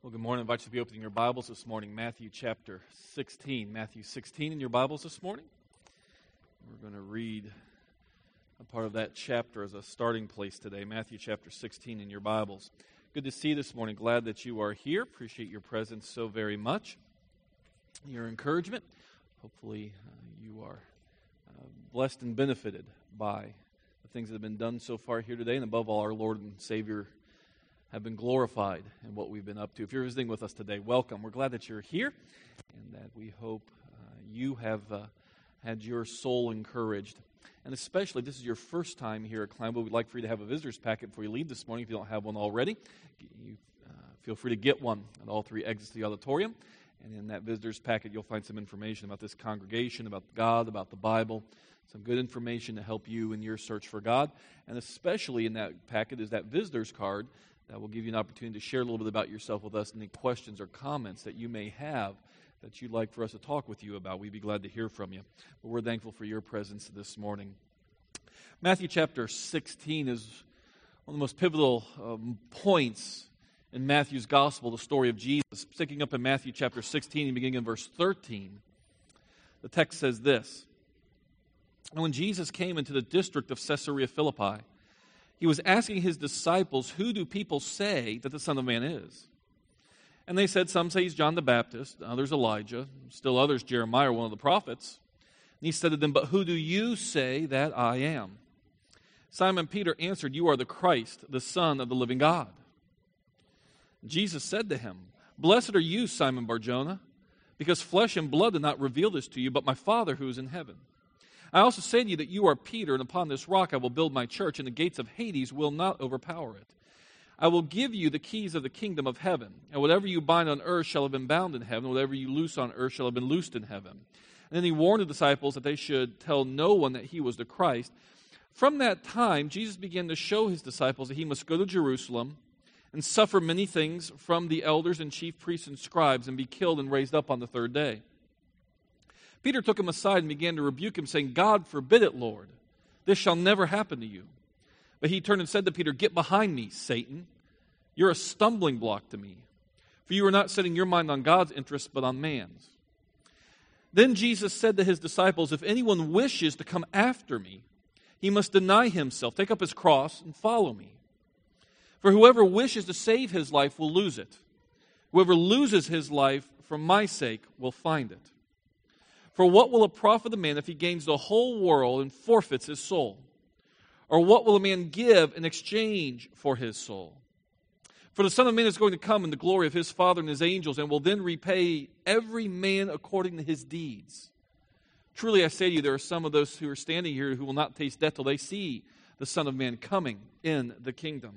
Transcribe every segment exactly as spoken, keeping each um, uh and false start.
Well, good morning. I invite you to be opening your Bibles this morning. Matthew chapter sixteen. Matthew sixteen in your Bibles this morning. We're going to read a part of that chapter as a starting place today. Matthew chapter sixteen in your Bibles. Good to see you this morning. Glad that you are here. Appreciate your presence so very much. Your encouragement. Hopefully uh, you are uh, blessed and benefited by the things that have been done so far here today. And above all, our Lord and Savior have been glorified in what we've been up to. If you're visiting with us today, welcome. We're glad that you're here and that we hope uh, you have uh, had your soul encouraged. And especially if this is your first time here at Kleinville, we'd like for you to have a visitor's packet before you leave this morning. If you don't have one already, you uh, feel free to get one at all three exits to the auditorium. And in that visitor's packet, you'll find some information about this congregation, about God, about the Bible, some good information to help you in your search for God. And especially in that packet is that visitor's card that will give you an opportunity to share a little bit about yourself with us, any questions or comments that you may have that you'd like for us to talk with you about. We'd be glad to hear from you. But we're thankful for your presence this morning. Matthew chapter sixteen is one of the most pivotal um, points in Matthew's gospel, the story of Jesus. Picking up in Matthew chapter sixteen and beginning in verse thirteen, the text says this: "And when Jesus came into the district of Caesarea Philippi, he was asking his disciples, 'Who do people say that the Son of Man is?' And they said, 'Some say he's John the Baptist, others Elijah, still others Jeremiah, one of the prophets.' And he said to them, 'But who do you say that I am?' Simon Peter answered, 'You are the Christ, the Son of the living God.' And Jesus said to him, 'Blessed are you, Simon Bar-Jonah, because flesh and blood did not reveal this to you, but my Father who is in heaven. I also say to you that you are Peter, and upon this rock I will build my church, and the gates of Hades will not overpower it. I will give you the keys of the kingdom of heaven, and whatever you bind on earth shall have been bound in heaven, and whatever you loose on earth shall have been loosed in heaven.' And then he warned the disciples that they should tell no one that he was the Christ. From that time, Jesus began to show his disciples that he must go to Jerusalem and suffer many things from the elders and chief priests and scribes, and be killed and raised up on the third day. Peter took him aside and began to rebuke him, saying, 'God forbid it, Lord. This shall never happen to you.' But he turned and said to Peter, 'Get behind me, Satan. You're a stumbling block to me. For you are not setting your mind on God's interests, but on man's.' Then Jesus said to his disciples, 'If anyone wishes to come after me, he must deny himself, take up his cross, and follow me. For whoever wishes to save his life will lose it. Whoever loses his life for my sake will find it. For what will it profit a man if he gains the whole world and forfeits his soul? Or what will a man give in exchange for his soul? For the Son of Man is going to come in the glory of his Father and his angels, and will then repay every man according to his deeds. Truly I say to you, there are some of those who are standing here who will not taste death till they see the Son of Man coming in the kingdom.'"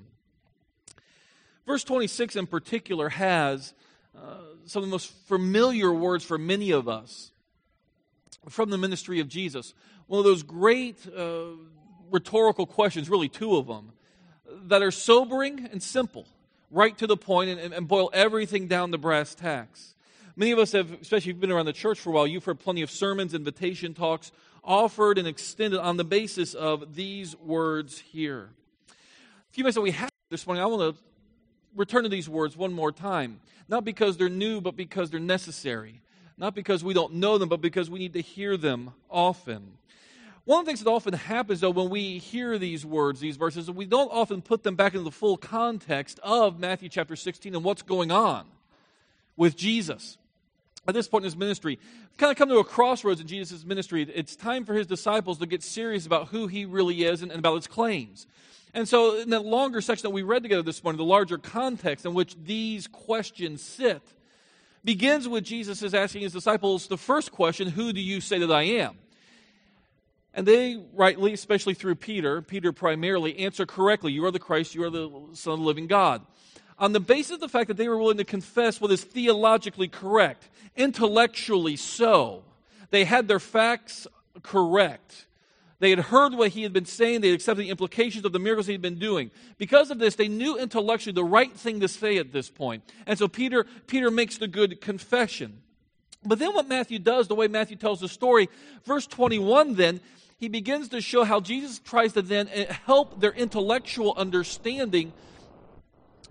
Verse twenty-six in particular has uh, some of the most familiar words for many of us from the ministry of Jesus. One of those great uh, rhetorical questions, really two of them, that are sobering and simple, right to the point, and, and boil everything down to brass tacks. Many of us have, especially if you've been around the church for a while, you've heard plenty of sermons, invitation talks, offered and extended on the basis of these words here. A few minutes that we have this morning, I want to return to these words one more time. Not because they're new, but because they're necessary. Not because we don't know them, but because we need to hear them often. One of the things that often happens, though, when we hear these words, these verses, is we don't often put them back into the full context of Matthew chapter sixteen and what's going on with Jesus. At this point in his ministry, we've kind of come to a crossroads in Jesus' ministry. It's time for his disciples to get serious about who he really is and, and about his claims. And so in that longer section that we read together this morning, the larger context in which these questions sit, begins with Jesus is asking his disciples the first question, "Who do you say that I am?" And they rightly, especially through Peter, Peter primarily, answer correctly. You are the Christ, you are the Son of the living God. On the basis of the fact that they were willing to confess what is theologically correct, intellectually so. They had their facts correct. They had heard what he had been saying. They had accepted the implications of the miracles he had been doing. Because of this, they knew intellectually the right thing to say at this point. And so Peter, Peter makes the good confession. But then what Matthew does, the way Matthew tells the story, verse twenty-one then, he begins to show how Jesus tries to then help their intellectual understanding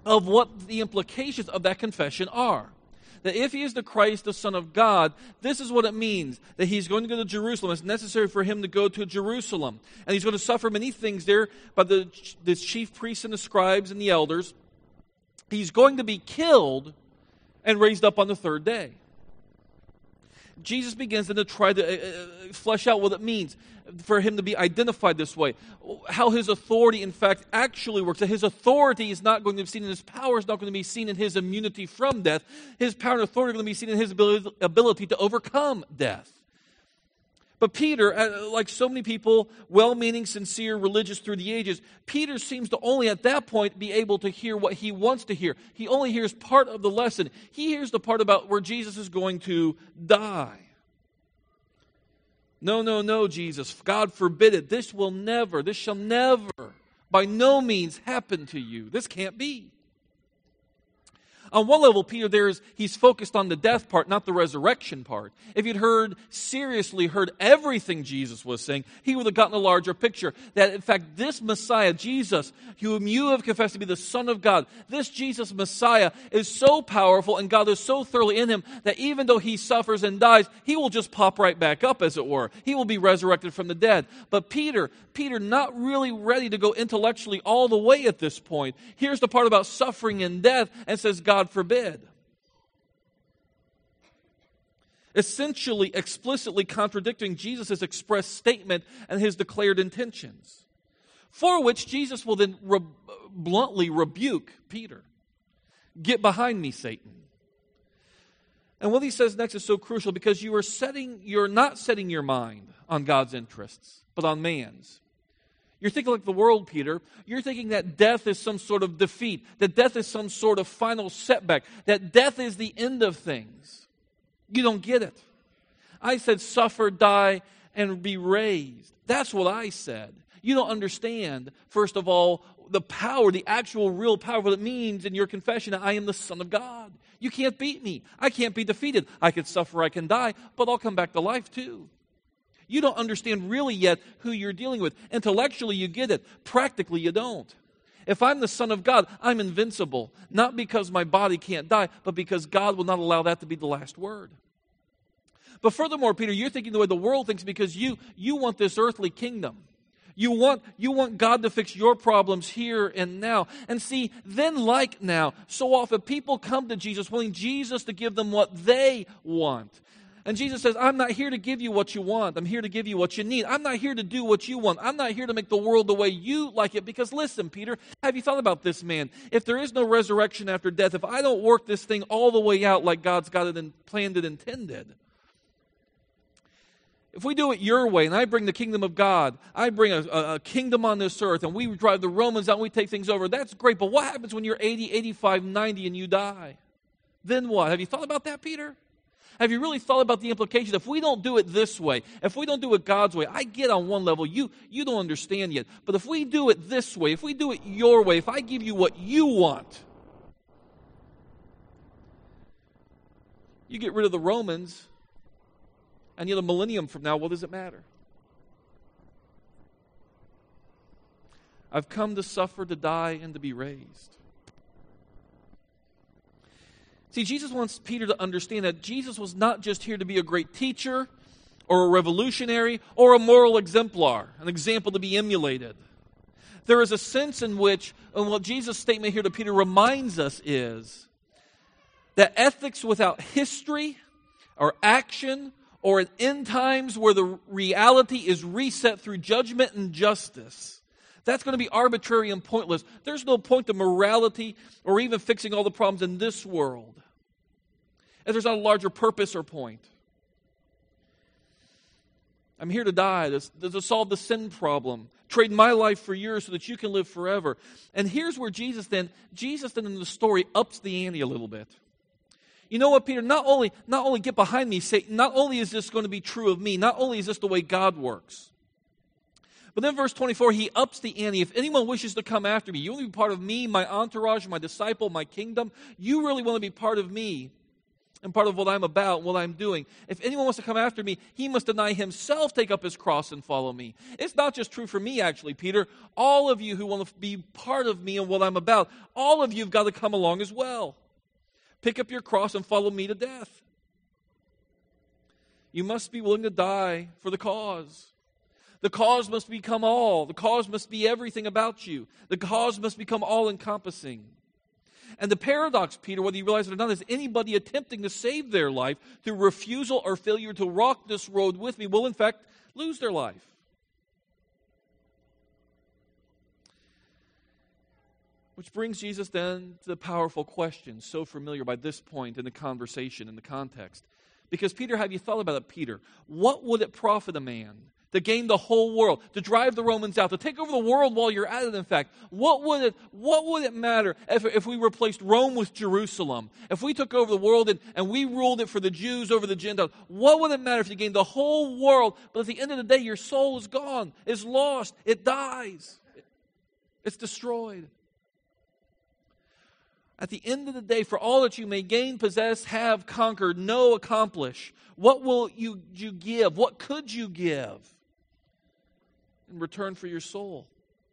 of what the implications of that confession are. That if he is the Christ, the Son of God, this is what it means. That he's going to go to Jerusalem. It's necessary for him to go to Jerusalem. And he's going to suffer many things there by the, the chief priests and the scribes and the elders. He's going to be killed and raised up on the third day. Jesus begins then to try to uh, flesh out what it means for him to be identified this way. How his authority, in fact, actually works. That his authority is not going to be seen in his power, is not going to be seen in his immunity from death. His power and authority are going to be seen in his ability to overcome death. But Peter, like so many people, well-meaning, sincere, religious through the ages, Peter seems to only at that point be able to hear what he wants to hear. He only hears part of the lesson. He hears the part about where Jesus is going to die. No, no, no, Jesus, God forbid it. This will never, this shall never, by no means happen to you. This can't be. On one level, Peter there is, he's focused on the death part, not the resurrection part. If he'd heard, seriously heard everything Jesus was saying, he would have gotten a larger picture. That, in fact, this Messiah, Jesus, whom you have confessed to be the Son of God, this Jesus Messiah is so powerful and God is so thoroughly in him that even though he suffers and dies, he will just pop right back up, as it were. He will be resurrected from the dead. But Peter, Peter, not really ready to go intellectually all the way at this point, here's the part about suffering and death and says, God forbid. Essentially, explicitly contradicting Jesus' express statement and his declared intentions. For which Jesus will then re- bluntly rebuke Peter. Get behind me, Satan. And what he says next is so crucial because you are setting, you're not setting your mind on God's interests, but on man's. You're thinking like the world, Peter. You're thinking that death is some sort of defeat, that death is some sort of final setback, that death is the end of things. You don't get it. I said suffer, die, and be raised. That's what I said. You don't understand, first of all, the power, the actual real power, what it means in your confession that I am the Son of God. You can't beat me. I can't be defeated. I could suffer, I can die, but I'll come back to life too. You don't understand really yet who you're dealing with. Intellectually, you get it. Practically, you don't. If I'm the Son of God, I'm invincible. Not because my body can't die, but because God will not allow that to be the last word. But furthermore, Peter, you're thinking the way the world thinks because you, you want this earthly kingdom. You want, you want God to fix your problems here and now. And see, then like now, so often people come to Jesus wanting Jesus to give them what they want. And Jesus says, I'm not here to give you what you want. I'm here to give you what you need. I'm not here to do what you want. I'm not here to make the world the way you like it. Because listen, Peter, have you thought about this, man? If there is no resurrection after death, if I don't work this thing all the way out like God's got it and planned it intended, if we do it your way and I bring the kingdom of God, I bring a, a, a kingdom on this earth and we drive the Romans out and we take things over, that's great. But what happens when you're eighty, eighty-five, ninety and you die? Then what? Have you thought about that, Peter? Have you really thought about the implications? If we don't do it this way, if we don't do it God's way, I get on one level, you, you don't understand yet. But if we do it this way, if we do it your way, if I give you what you want, you get rid of the Romans, and yet a millennium from now, what does it matter? I've come to suffer, to die, and to be raised. See, Jesus wants Peter to understand that Jesus was not just here to be a great teacher or a revolutionary or a moral exemplar, an example to be emulated. There is a sense in which, and what Jesus' statement here to Peter reminds us is that ethics without history or action or in end times where the reality is reset through judgment and justice, that's going to be arbitrary and pointless. There's no point to morality or even fixing all the problems in this world if there's not a larger purpose or point. I'm here to die, to, to solve the sin problem, trade my life for yours so that you can live forever. And here's where Jesus then, Jesus then in the story ups the ante a little bit. You know what, Peter? Not only, not only get behind me, Satan, not only is this going to be true of me, not only is this the way God works, but then verse twenty-four, he ups the ante. If anyone wishes to come after me, you want to be part of me, my entourage, my disciple, my kingdom, you really want to be part of me, and part of what I'm about, what I'm doing. If anyone wants to come after me, he must deny himself, take up his cross, and follow me. It's not just true for me, actually, Peter. All of you who want to be part of me and what I'm about, all of you have got to come along as well. Pick up your cross and follow me to death. You must be willing to die for the cause. The cause must become all. The cause must be everything about you. The cause must become all-encompassing. And the paradox, Peter, whether you realize it or not, is anybody attempting to save their life through refusal or failure to walk this road with me will, in fact, lose their life. Which brings Jesus then to the powerful question, so familiar by this point in the conversation, in the context. Because, Peter, have you thought about it, Peter? What would it profit a man to gain the whole world, to drive the Romans out, to take over the world while you're at it, in fact? What would it, what would it matter if, if we replaced Rome with Jerusalem? If we took over the world and, and we ruled it for the Jews over the Gentiles? What would it matter if you gained the whole world, but at the end of the day, your soul is gone, is lost, it dies, it's destroyed? At the end of the day, for all that you may gain, possess, have, conquered, know, accomplish, what will you, you give? What could you give in return for your soul?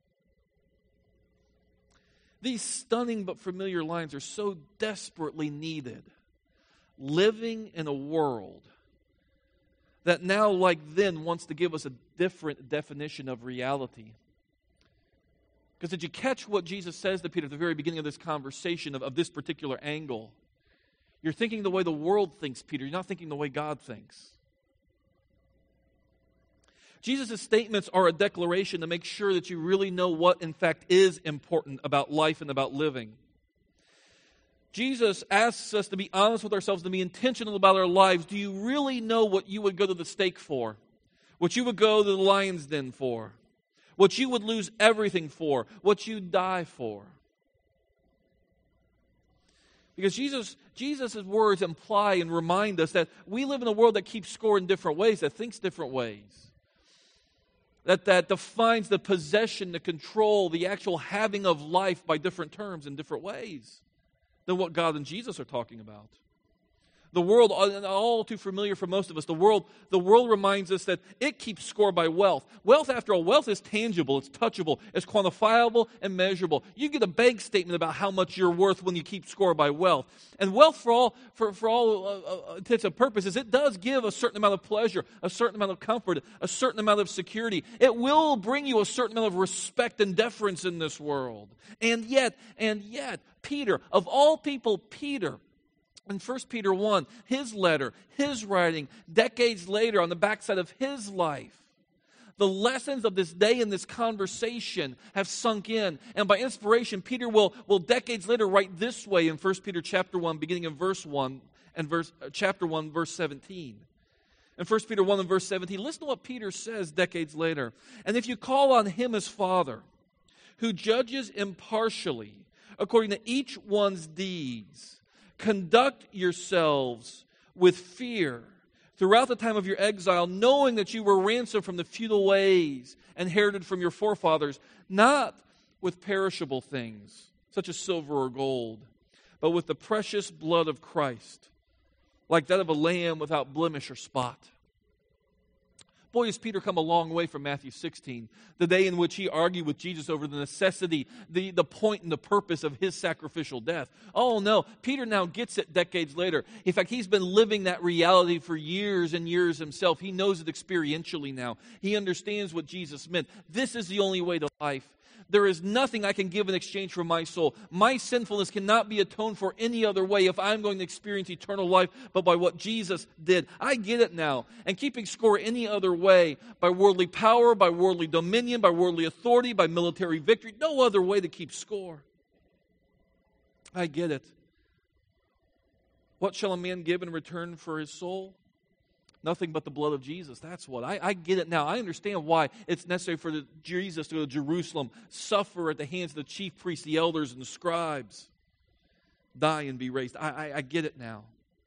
These stunning but familiar lines are so desperately needed. Living in a world that now, like then, wants to give us a different definition of reality. Because did you catch what Jesus says to Peter at the very beginning of this conversation, of, of this particular angle? You're thinking the way the world thinks, Peter. You're not thinking the way God thinks. Jesus' statements are a declaration to make sure that you really know what, in fact, is important about life and about living. Jesus asks us to be honest with ourselves, to be intentional about our lives. Do you really know what you would go to the stake for? What you would go to the lion's den for? What you would lose everything for, what you'd die for. Because Jesus, Jesus' words imply and remind us that we live in a world that keeps score in different ways, that thinks different ways. That, that defines the possession, the control, the actual having of life by different terms in different ways than what God and Jesus are talking about. The world, all too familiar for most of us, the world, the world reminds us that it keeps score by wealth. Wealth, after all, wealth is tangible, it's touchable, it's quantifiable and measurable. You get a bank statement about how much you're worth when you keep score by wealth. And wealth, for all for, for all uh, intents and purposes, it does give a certain amount of pleasure, a certain amount of comfort, a certain amount of security. It will bring you a certain amount of respect and deference in this world. And yet, and yet, Peter, of all people, Peter, in First Peter one, his letter, his writing, decades later on the backside of his life, the lessons of this day and this conversation have sunk in. And by inspiration, Peter will, will decades later write this way in First Peter chapter one, beginning in verse one, and verse uh, chapter one, verse seventeen. In First Peter one and verse seventeen, listen to what Peter says decades later. And if you call on him as Father, who judges impartially according to each one's deeds, conduct yourselves with fear throughout the time of your exile, knowing that you were ransomed from the futile ways inherited from your forefathers, not with perishable things, such as silver or gold, but with the precious blood of Christ, like that of a lamb without blemish or spot. Boy, has Peter come a long way from Matthew sixteen, the day in which he argued with Jesus over the necessity, the, the point and the purpose of his sacrificial death. Oh no, Peter now gets it decades later. In fact, he's been living that reality for years and years himself. He knows it experientially now. He understands what Jesus meant. This is the only way to life. There is nothing I can give in exchange for my soul. My sinfulness cannot be atoned for any other way if I'm going to experience eternal life but by what Jesus did. I get it now. And keeping score any other way, by worldly power, by worldly dominion, by worldly authority, by military victory, no other way to keep score. I get it. What shall a man give in return for his soul? Nothing but the blood of Jesus. That's what. I, I get it now. I understand why it's necessary for the, Jesus to go to Jerusalem, suffer at the hands of the chief priests, the elders, and the scribes, die and be raised. I, I, I get it now.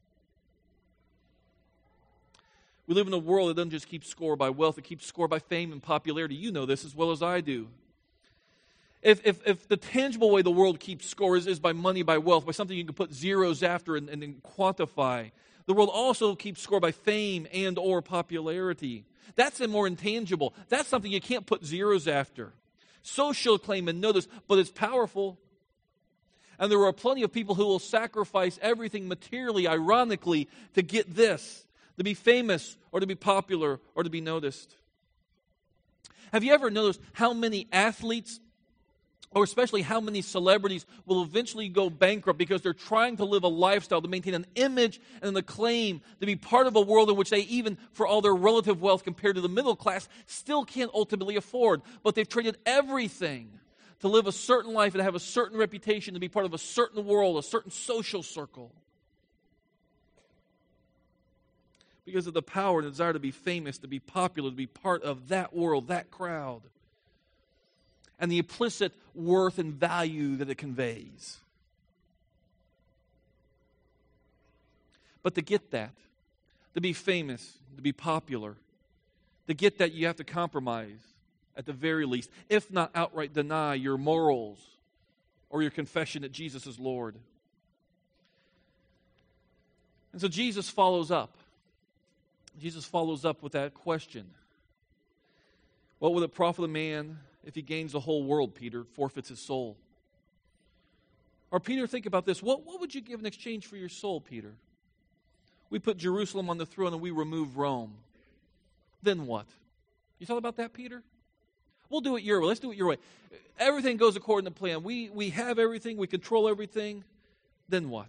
We live in a world that doesn't just keep score by wealth. It keeps score by fame and popularity. You know this as well as I do. If, if, if the tangible way the world keeps score is, is by money, by wealth, by something you can put zeros after and, and then quantify, the world also keeps score by fame and or popularity. That's a more intangible. That's something you can't put zeros after. Social acclaim and notice, but it's powerful. And there are plenty of people who will sacrifice everything materially, ironically, to get this, to be famous or to be popular or to be noticed. Have you ever noticed how many athletes, or especially how many celebrities, will eventually go bankrupt because they're trying to live a lifestyle, to maintain an image and an acclaim, to be part of a world in which they, even for all their relative wealth compared to the middle class, still can't ultimately afford. But they've traded everything to live a certain life and have a certain reputation, to be part of a certain world, a certain social circle. Because of the power and desire to be famous, to be popular, to be part of that world, that crowd. And the implicit worth and value that it conveys. But to get that, to be famous, to be popular, to get that you have to compromise at the very least, if not outright deny your morals or your confession that Jesus is Lord. And so Jesus follows up. Jesus follows up with that question. What will it profit a man if he gains the whole world, Peter, forfeits his soul? Or Peter, think about this. What, what would you give in exchange for your soul, Peter? We put Jerusalem on the throne and we remove Rome. Then what? You thought about that, Peter? We'll do it your way. Let's do it your way. Everything goes according to plan. We, we have everything. We control everything. Then what?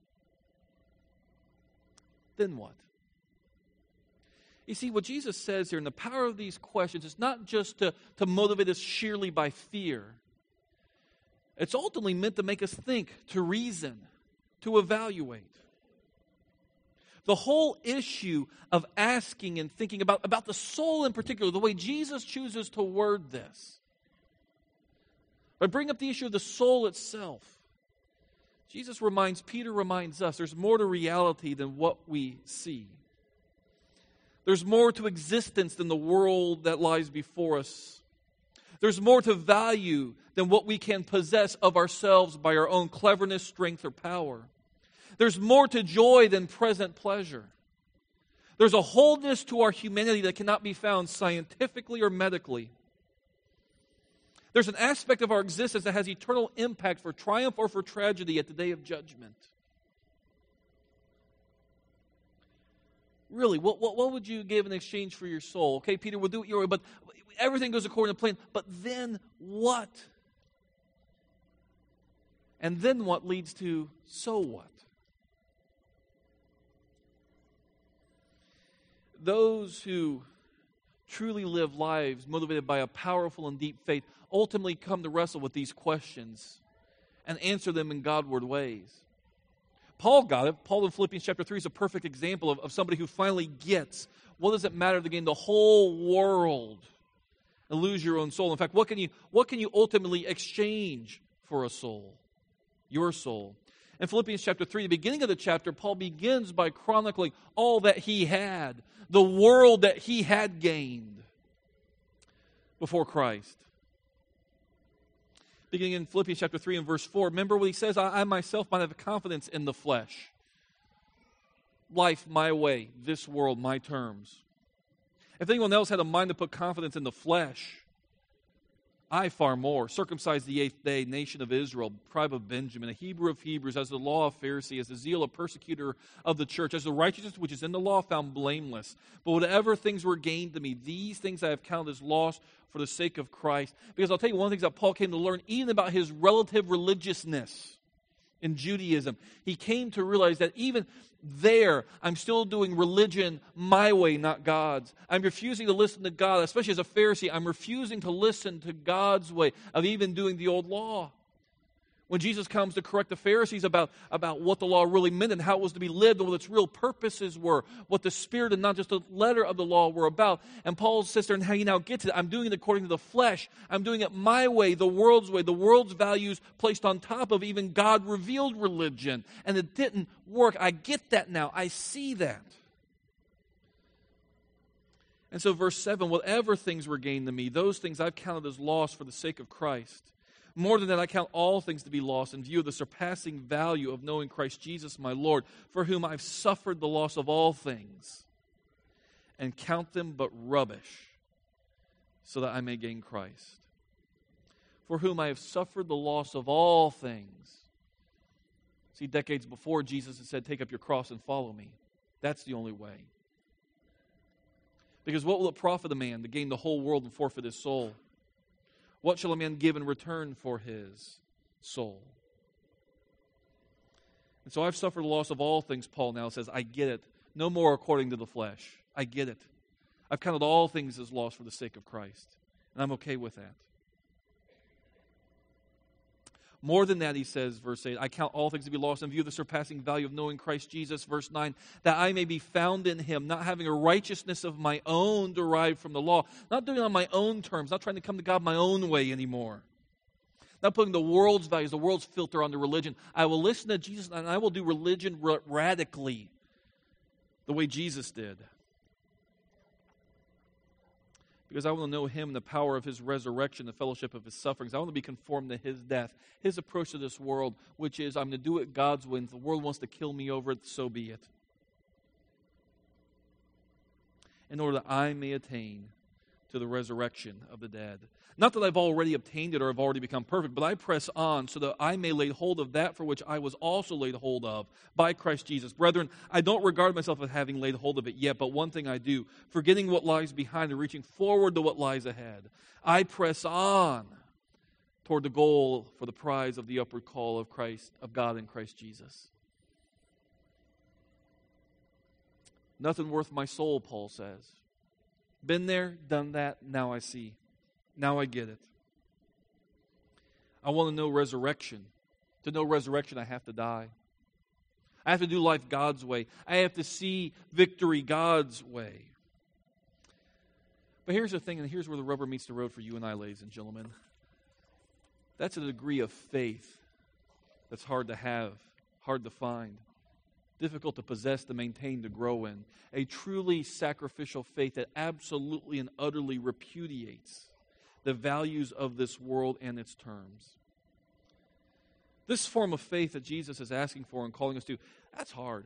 Then what? You see, what Jesus says here, and the power of these questions, is not just to, to motivate us sheerly by fear. It's ultimately meant to make us think, to reason, to evaluate. The whole issue of asking and thinking about, about the soul in particular, the way Jesus chooses to word this, by bringing up the issue of the soul itself, Jesus reminds, Peter reminds us, there's more to reality than what we see. There's more to existence than the world that lies before us. There's more to value than what we can possess of ourselves by our own cleverness, strength, or power. There's more to joy than present pleasure. There's a wholeness to our humanity that cannot be found scientifically or medically. There's an aspect of our existence that has eternal impact for triumph or for tragedy at the day of judgment. Really, what, what, what would you give in exchange for your soul? Okay, Peter, we'll do it your way, but everything goes according to plan. But then what? And then what leads to so what? Those who truly live lives motivated by a powerful and deep faith ultimately come to wrestle with these questions and answer them in Godward ways. Paul got it. Paul in Philippians chapter three is a perfect example of, of somebody who finally gets what does it matter to gain the whole world and lose your own soul. In fact, what can you what can you ultimately exchange for a soul? Your soul. In Philippians chapter three, the beginning of the chapter, Paul begins by chronicling all that he had, the world that he had gained before Christ. Beginning in Philippians chapter three and verse four, remember what he says, I, I myself might have confidence in the flesh. Life my way, this world my terms. If anyone else had a mind to put confidence in the flesh, I far more, circumcised the eighth day, nation of Israel, tribe of Benjamin, a Hebrew of Hebrews, as the law of Pharisee, as the zeal of persecutor of the church, as the righteousness which is in the law found blameless. But whatever things were gained to me, these things I have counted as loss for the sake of Christ. Because I'll tell you one of the things that Paul came to learn, even about his relative religiousness in Judaism, he came to realize that even there, I'm still doing religion my way, not God's. I'm refusing to listen to God, especially as a Pharisee. I'm refusing to listen to God's way of even doing the old law. When Jesus comes to correct the Pharisees about, about what the law really meant and how it was to be lived and what its real purposes were, what the spirit and not just the letter of the law were about. And Paul says there, and how he now gets it, I'm doing it according to the flesh. I'm doing it my way, the world's way, the world's values placed on top of even God-revealed religion. And it didn't work. I get that now. I see that. And so verse seven, whatever things were gained to me, those things I've counted as loss for the sake of Christ. More than that, I count all things to be lost in view of the surpassing value of knowing Christ Jesus my Lord, for whom I've suffered the loss of all things, and count them but rubbish, so that I may gain Christ. For whom I have suffered the loss of all things. See, decades before, Jesus had said, take up your cross and follow me. That's the only way. Because what will it profit a man to gain the whole world and forfeit his soul? What shall a man give in return for his soul? And so I've suffered the loss of all things, Paul now says. I get it. No more according to the flesh. I get it. I've counted all things as loss for the sake of Christ. And I'm okay with that. More than that, he says, verse eight, I count all things to be lost in view of the surpassing value of knowing Christ Jesus. Verse nine, that I may be found in him, not having a righteousness of my own derived from the law, not doing it on my own terms, not trying to come to God my own way anymore. Not putting the world's values, the world's filter onto religion. I will listen to Jesus and I will do religion radically the way Jesus did. Because I want to know him, the power of his resurrection, the fellowship of his sufferings. I want to be conformed to his death, his approach to this world, which is I'm going to do it God's way. And if the world wants to kill me over it, so be it. In order that I may attain to the resurrection of the dead. Not that I've already obtained it or have already become perfect, but I press on so that I may lay hold of that for which I was also laid hold of by Christ Jesus. Brethren, I don't regard myself as having laid hold of it yet, but one thing I do, forgetting what lies behind and reaching forward to what lies ahead, I press on toward the goal for the prize of the upward call of Christ, of God in Christ Jesus. Nothing worth my soul, Paul says. Been there, done that, now I see. Now I get it. I want to know resurrection. To know resurrection, I have to die. I have to do life God's way. I have to see victory God's way. But here's the thing, and here's where the rubber meets the road for you and I, ladies and gentlemen. That's a degree of faith that's hard to have, hard to find, difficult to possess, to maintain, to grow in. A truly sacrificial faith that absolutely and utterly repudiates the values of this world and its terms. This form of faith that Jesus is asking for and calling us to, that's hard.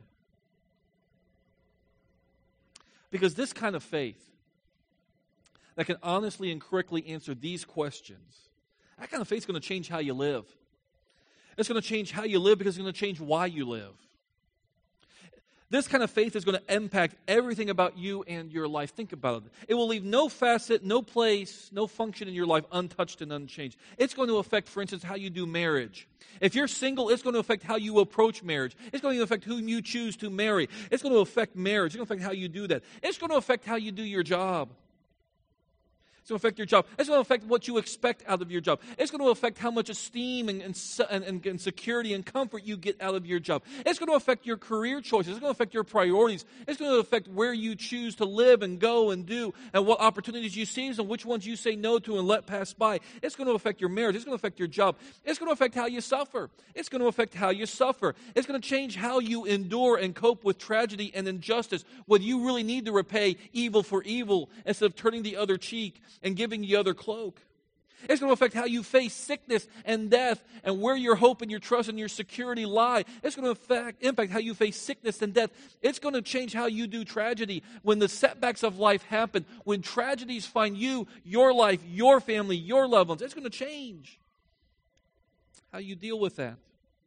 Because this kind of faith that can honestly and correctly answer these questions, that kind of faith is going to change how you live. It's going to change how you live because it's going to change why you live. This kind of faith is going to impact everything about you and your life. Think about it. It will leave no facet, no place, no function in your life untouched and unchanged. It's going to affect, for instance, how you do marriage. If you're single, it's going to affect how you approach marriage. It's going to affect whom you choose to marry. It's going to affect marriage. It's going to affect how you do that. It's going to affect how you do your job. It's going to affect your job. It's going to affect what you expect out of your job. It's going to affect how much esteem and, and, and, and security and comfort you get out of your job. It's going to affect your career choices. It's going to affect your priorities. It's going to affect where you choose to live and go and do and what opportunities you seize and which ones you say no to and let pass by. It's going to affect your marriage. It's going to affect your job. It's going to affect how you suffer. It's going to affect how you suffer. It's going to change how you endure and cope with tragedy and injustice, whether you really need to repay evil for evil instead of turning the other cheek and giving the other cloak. It's going to affect how you face sickness and death and where your hope and your trust and your security lie. It's going to affect, impact how you face sickness and death. It's going to change how you do tragedy. When the setbacks of life happen, when tragedies find you, your life, your family, your loved ones, it's going to change how you deal with that.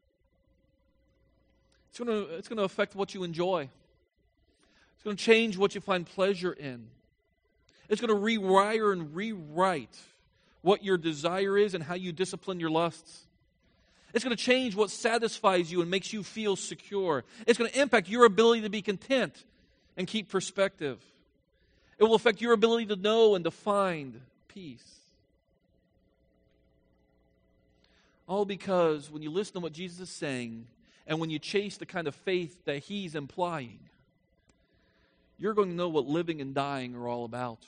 It's going to, it's going to affect what you enjoy. It's going to change what you find pleasure in. It's going to rewire and rewrite what your desire is and how you discipline your lusts. It's going to change what satisfies you and makes you feel secure. It's going to impact your ability to be content and keep perspective. It will affect your ability to know and to find peace. All because when you listen to what Jesus is saying and when you chase the kind of faith that He's implying, you're going to know what living and dying are all about.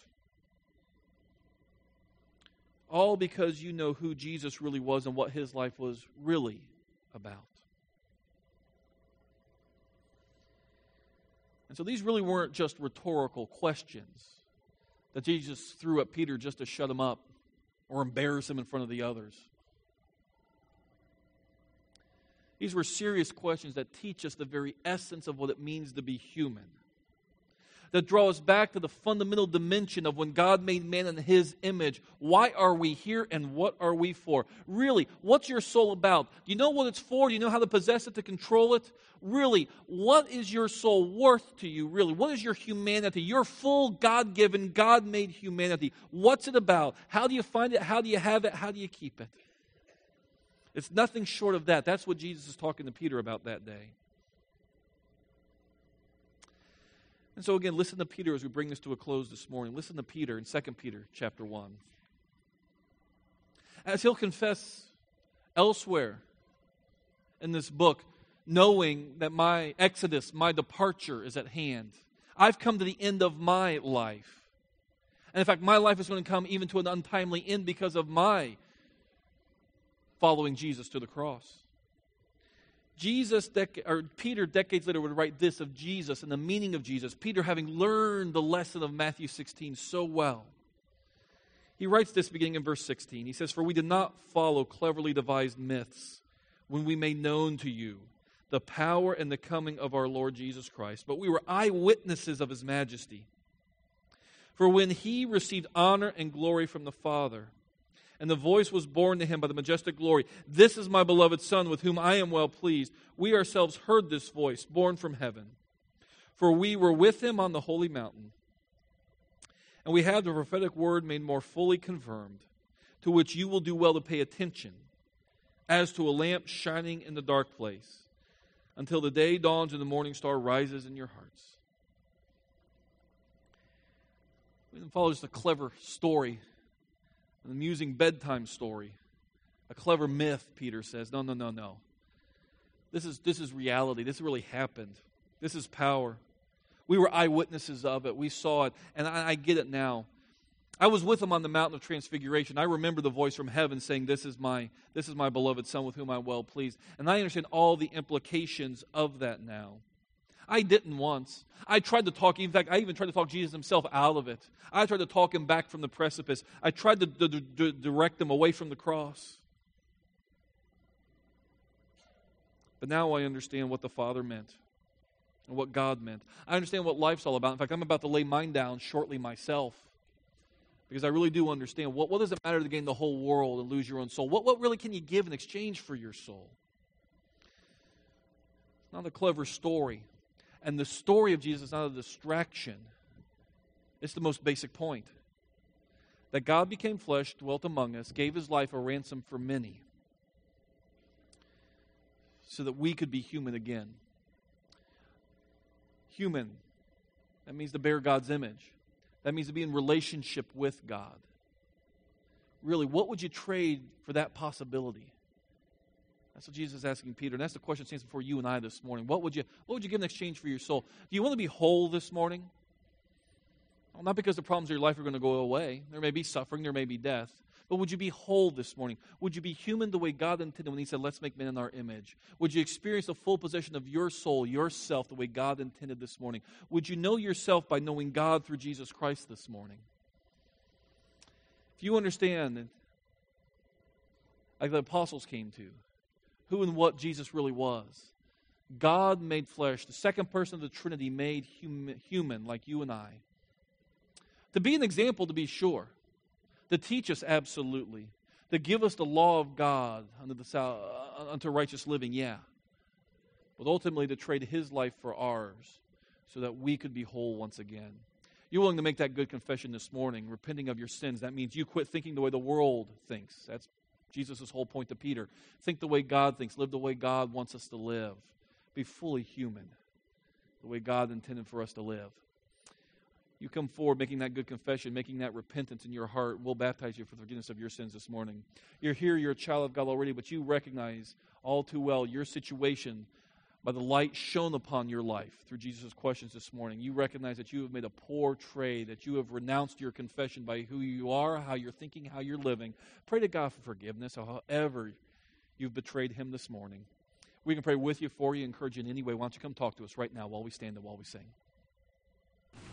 All because you know who Jesus really was and what His life was really about. And so these really weren't just rhetorical questions that Jesus threw at Peter just to shut him up or embarrass him in front of the others. These were serious questions that teach us the very essence of what it means to be human. That draw us back to the fundamental dimension of when God made man in His image. Why are we here and what are we for? Really, what's your soul about? Do you know what it's for? Do you know how to possess it, to control it? Really, what is your soul worth to you, really? What is your humanity, your full God-given, God-made humanity? What's it about? How do you find it? How do you have it? How do you keep it? It's nothing short of that. That's what Jesus is talking to Peter about that day. And so again, listen to Peter as we bring this to a close this morning. Listen to Peter in Second Peter chapter one. As he'll confess elsewhere in this book, knowing that my exodus, my departure is at hand. I've come to the end of my life. And in fact, my life is going to come even to an untimely end because of my following Jesus to the cross. Jesus, dec- or Peter, decades later, would write this of Jesus and the meaning of Jesus. Peter, having learned the lesson of Matthew sixteen so well, he writes this beginning in verse sixteen. He says, "For we did not follow cleverly devised myths when we made known to you the power and the coming of our Lord Jesus Christ, but we were eyewitnesses of His majesty. For when He received honor and glory from the Father, and the voice was borne to Him by the majestic glory, 'This is my beloved Son, with whom I am well pleased,' we ourselves heard this voice, borne from heaven. For we were with Him on the holy mountain, and we have the prophetic word made more fully confirmed, to which you will do well to pay attention, as to a lamp shining in the dark place, until the day dawns and the morning star rises in your hearts." We didn't follow just a clever story, an amusing bedtime story, a clever myth, Peter says. No, no, no, no. This is, this is reality. This really happened. This is power. We were eyewitnesses of it. We saw it, and I, I get it now. I was with Him on the mountain of transfiguration. I remember the voice from heaven saying, this is my, this is my beloved Son with whom I'm well pleased. And I understand all the implications of that now. I didn't once. I tried to talk, in fact, I even tried to talk Jesus Himself out of it. I tried to talk Him back from the precipice. I tried to d- d- d- direct Him away from the cross. But now I understand what the Father meant and what God meant. I understand what life's all about. In fact, I'm about to lay mine down shortly myself, because I really do understand what, what does it matter to gain the whole world and lose your own soul? What, what really can you give in exchange for your soul? It's not a clever story. And the story of Jesus is not a distraction. It's the most basic point. That God became flesh, dwelt among us, gave His life a ransom for many, so that we could be human again. Human, that means to bear God's image. That means to be in relationship with God. Really, what would you trade for that possibility? That's what Jesus is asking Peter, and that's the question that stands before you and I this morning. What would you, what would you give in exchange for your soul? Do you want to be whole this morning? Well, not because the problems of your life are going to go away. There may be suffering, there may be death. But would you be whole this morning? Would you be human the way God intended when He said, let's make man in our image? Would you experience the full possession of your soul, yourself, the way God intended this morning? Would you know yourself by knowing God through Jesus Christ this morning? If you understand, like the apostles came to, who and what Jesus really was. God made flesh, the second person of the Trinity made hum- human like you and I. To be an example, to be sure. To teach us, absolutely. To give us the law of God unto, the, uh, unto righteous living, yeah. But ultimately to trade His life for ours so that we could be whole once again. You're willing to make that good confession this morning, repenting of your sins. That means you quit thinking the way the world thinks. That's Jesus' whole point to Peter. Think the way God thinks. Live the way God wants us to live. Be fully human, the way God intended for us to live. You come forward making that good confession, making that repentance in your heart. We'll baptize you for the forgiveness of your sins this morning. You're here, you're a child of God already, but you recognize all too well your situation by the light shone upon your life through Jesus' questions this morning. You recognize that you have made a poor trade, that you have renounced your confession by who you are, how you're thinking, how you're living. Pray to God for forgiveness, however you've betrayed Him this morning. We can pray with you, for you, encourage you in any way. Why don't you come talk to us right now while we stand and while we sing.